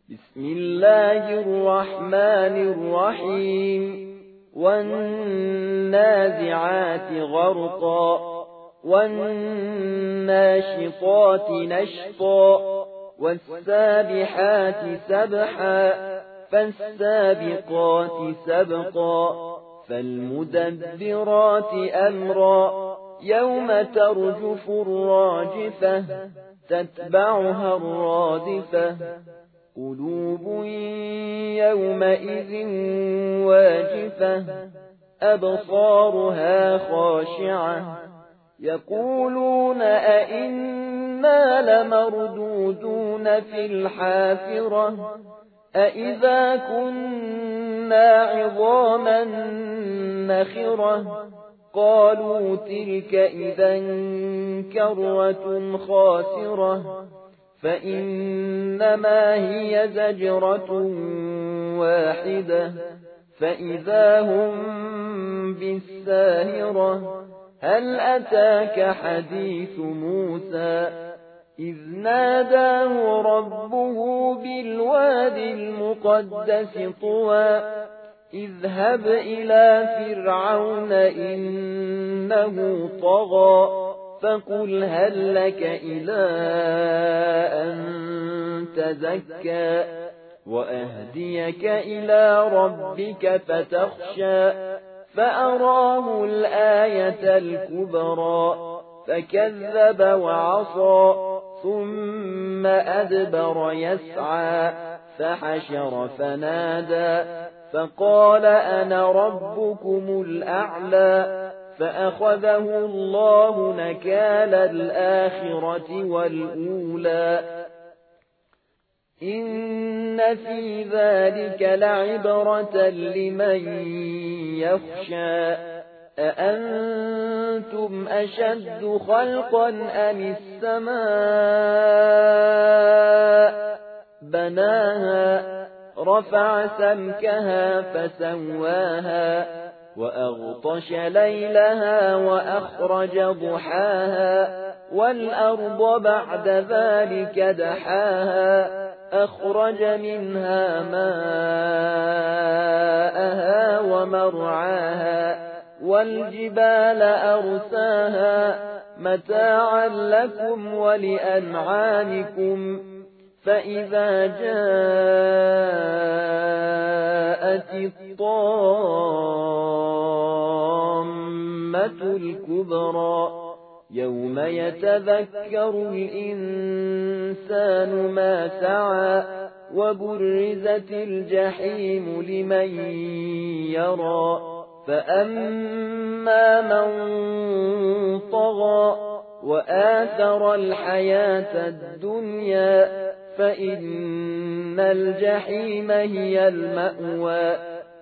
بسم الله الرحمن الرحيم والنازعات غرقا والناشطات نشطا والسابحات سبحا فالسابقات سبقا فالمدبرات أمرا يوم ترجف الراجفة تتبعها الرادفة قلوب يومئذ واجفة أبصارها خاشعة يقولون أئنا لمردودون في الحافرة أئذا كنا عظاما نخرة قالوا تلك إذا كرة خاسرة فإنما هي زجرة واحدة فإذا هم بالساهرة هل أتاك حديث موسى إذ ناداه ربه بالواد المقدس طوى اذهب إلى فرعون إنه طغى فقل هل لك إلى أن تزكى وأهديك إلى ربك فتخشى فأراه الآية الكبرى فكذب وعصى ثم أدبر يسعى فحشر فنادى فقال أنا ربكم الأعلى فأخذه الله نكال الآخرة والأولى إن في ذلك لعبرة لمن يخشى أأنتم أشد خلقا أم السماء بناها رفع سمكها فسواها وأغطش ليلها وأخرج ضحاها والأرض بعد ذلك دحاها أخرج منها ماءها ومرعاها والجبال أرساها متاعا لكم ولأنعامكم فإذا جاءت الطامة الكبرى يوم يتذكر الإنسان ما سعى وبرزت الجحيم لمن يرى فأما من طغى وآثر الحياة الدنيا فإن الجحيم هي المأوى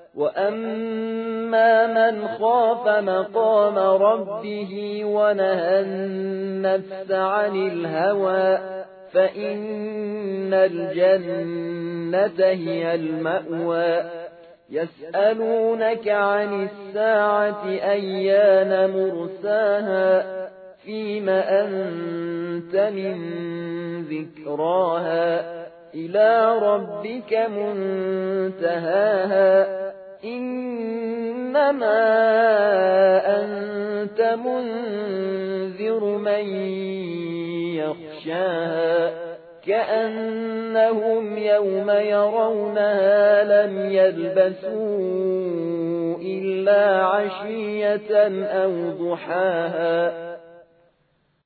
وأما من خاف مقام ربه ونهى النفس عن الهوى فإن الجنة هي المأوى يسألونك عن الساعة أيان مرساها فيم أنت من ذكراها إلى ربك منتهاها إنما أنت منذر من يخشاها كأنهم يوم يرونها لم يلبثوا إلا عشية أو ضحاها